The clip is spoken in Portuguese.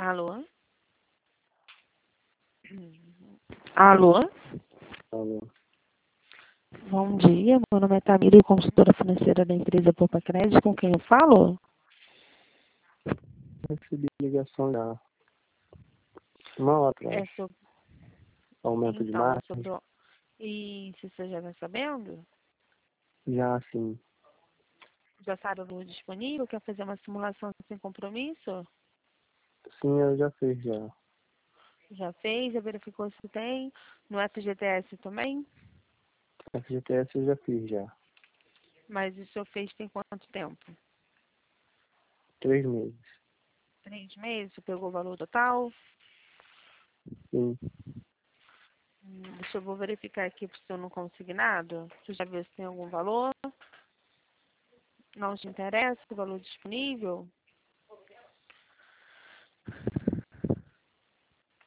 Alô? Alô? Alô. Bom dia, meu nome é Tamiri, consultora financeira da empresa Poupa Crédito, com quem eu falo? Recebi ligação já. Uma hora atrás. É sobre, Aumento de então, é margem? sobre isso, você já está sabendo? Já, sim. Já sabe o valor disponível? Quer fazer uma simulação sem compromisso? Sim, eu já fiz já. Já fez? Já verificou se tem? No FGTS também? FGTS eu já fiz já. Mas o senhor fez tem quanto tempo? 3 meses. 3 meses? Você pegou o valor total? Sim. Deixa eu vou verificar aqui para o senhor não consignado. Você já viu se tem algum valor? Não te interessa o valor disponível?